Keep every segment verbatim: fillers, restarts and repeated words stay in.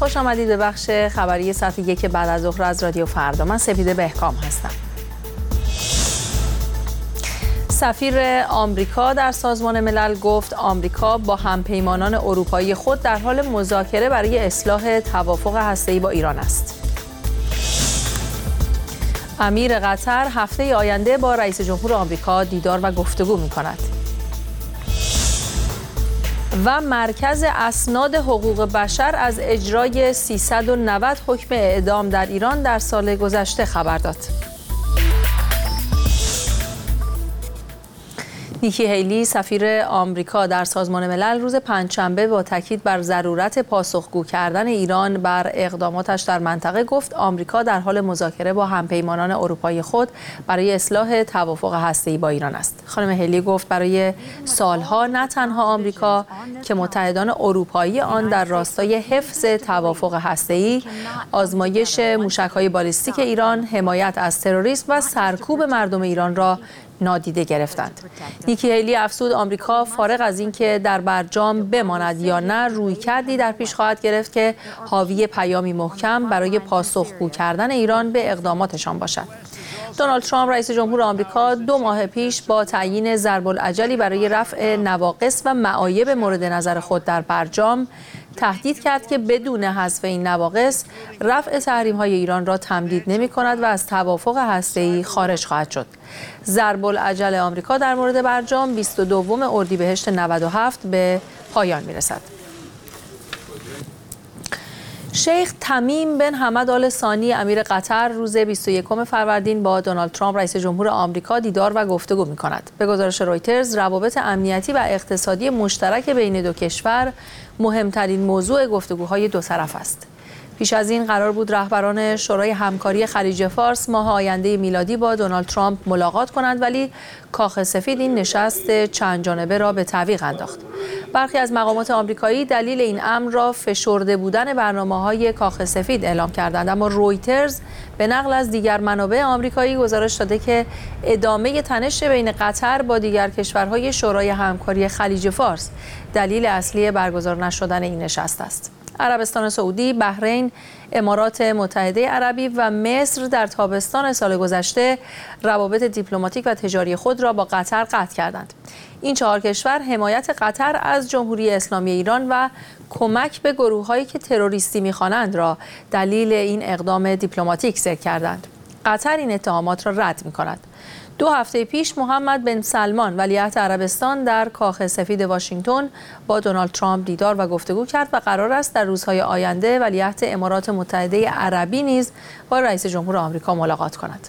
خوش آمدید به بخش خبری ساعت یک بعد از ظهر از رادیو فردا. من سپیده بهکام هستم. سفیر آمریکا در سازمان ملل گفت آمریکا با همپیمانان اروپایی خود در حال مذاکره برای اصلاح توافق هسته‌ای با ایران است. امیر قطر هفته آینده با رئیس جمهور آمریکا دیدار و گفتگو می‌کند. و مرکز اسناد حقوق بشر از اجرای سیصد و نود حکم اعدام در ایران در سال گذشته خبر داد. نیکی هیلی سفیر آمریکا در سازمان ملل روز پنجشنبه با تاکید بر ضرورت پاسخگو کردن ایران بر اقداماتش در منطقه گفت آمریکا در حال مذاکره با همپیمانان اروپایی خود برای اصلاح توافق هسته‌ای با ایران است. خانم هیلی گفت برای سالها نه تنها آمریکا که متحدان اروپایی آن در راستای حفظ توافق هسته‌ای، آزمایش موشک‌های بالیستیک ایران، حمایت از تروریسم و سرکوب مردم ایران را نادیده گرفتند. نیکی هیلی افزود آمریکا فارغ از اینکه در برجام بماند یا نه رویکردی در پیش خواهد گرفت که حاوی پیامی محکم برای پاسخگو کردن ایران به اقداماتشان باشد. دونالد ترامپ رئیس جمهور آمریکا دو ماه پیش با تعیین ضرب العجلی برای رفع نواقص و معایب مورد نظر خود در برجام تهدید کرد که بدون حذف این نواقص رفع تحریم‌های ایران را تمدید نمی‌کند و از توافق هسته‌ای خارج خواهد شد. ضرب العجل آمریکا در مورد برجام بیست و دوم اردیبهشت نود و هفت به پایان می‌رسد. شیخ تمیم بن حمد آل ثانی امیر قطر روز بیست و یکم فروردین با دونالد ترامپ رئیس جمهور آمریکا دیدار و گفتگو می‌کند. به گزارش رویترز روابط امنیتی و اقتصادی مشترک بین دو کشور مهمترین موضوع گفتگوهای دو طرف است. پیش از این قرار بود رهبران شورای همکاری خلیج فارس ماه آینده میلادی با دونالد ترامپ ملاقات کنند، ولی کاخ سفید این نشست چند جانبه را به تعویق انداخت. برخی از مقامات آمریکایی دلیل این امر را فشرده بودن برنامه‌های کاخ سفید اعلام کردند، اما رویترز به نقل از دیگر منابع آمریکایی گزارش داده که ادامه تنش بین قطر با دیگر کشورهای شورای همکاری خلیج فارس دلیل اصلی برگزار نشدن این نشست است. عربستان سعودی، بحرین، امارات متحده عربی و مصر در تابستان سال گذشته روابط دیپلماتیک و تجاری خود را با قطر قطع کردند. این چهار کشور حمایت قطر از جمهوری اسلامی ایران و کمک به گروه‌هایی که تروریستی می‌خوانند را دلیل این اقدام دیپلماتیک ذکر کردند. قطر این اتهامات را رد می‌کند. دو هفته پیش محمد بن سلمان ولیعهد عربستان در کاخ سفید واشنگتن با دونالد ترامپ دیدار و گفتگو کرد و قرار است در روزهای آینده ولیعهد امارات متحده عربی نیز با رئیس جمهور آمریکا ملاقات کند.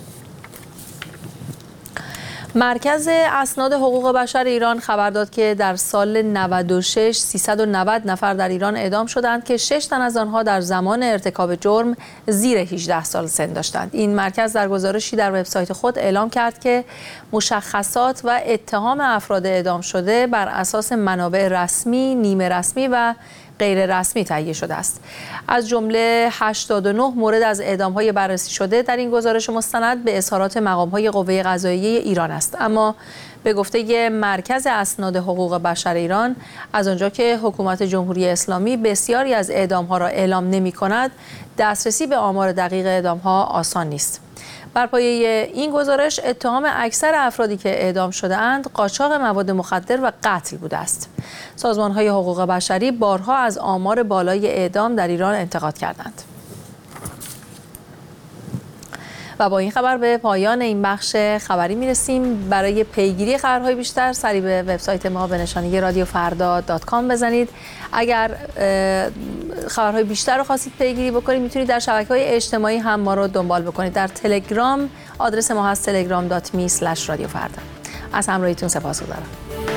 مرکز اسناد حقوق بشر ایران خبر داد که در سال نود و شش سیصد و نود نفر در ایران اعدام شدند که شش تن از آنها در زمان ارتکاب جرم زیر هجده سال سن داشتند. این مرکز در گزارشی در وبسایت خود اعلام کرد که مشخصات و اتهام افراد اعدام شده بر اساس منابع رسمی، نیمه رسمی و غیر رسمی تهیه شده است. از جمله هشتاد و نه مورد از اعدام‌های بررسی شده در این گزارش مستند به اظهارات مقام‌های قوه قضاییه ایران است. اما به گفته مرکز اسناد حقوق بشر ایران، از آنجا که حکومت جمهوری اسلامی بسیاری از اعدام‌ها را اعلام نمی‌کند، دسترسی به آمار دقیق اعدام‌ها آسان نیست. بر پایه این گزارش اتهام اکثر افرادی که اعدام شده اند قاچاق مواد مخدر و قتل بوده است. سازمان‌های حقوق بشری بارها از آمار بالای اعدام در ایران انتقاد کردند. و با این خبر به پایان این بخش خبری میرسیم. برای پیگیری خبرهای بیشتر سری به وبسایت ما به نشانی رادیو فردا دات کام بزنید. اگر خبرهای بیشتر رو خواستید پیگیری بکنید میتونید در شبکه‌های اجتماعی هم ما رو دنبال بکنید. در تلگرام آدرس ما هست تلگرام دات می اسلش رادیو فردا. از همراهیتون سپاسگزارم.